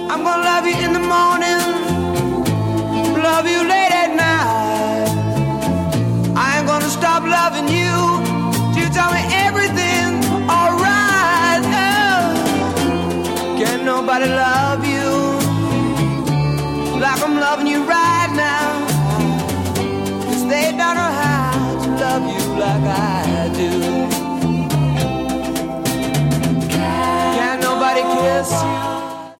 I'm gonna love you in the morning, love you late at night. I ain't gonna stop loving you till you tell me everything's alright. Oh, can't nobody love you like I'm loving you right now. 'Cause they don't know how to love you like I do.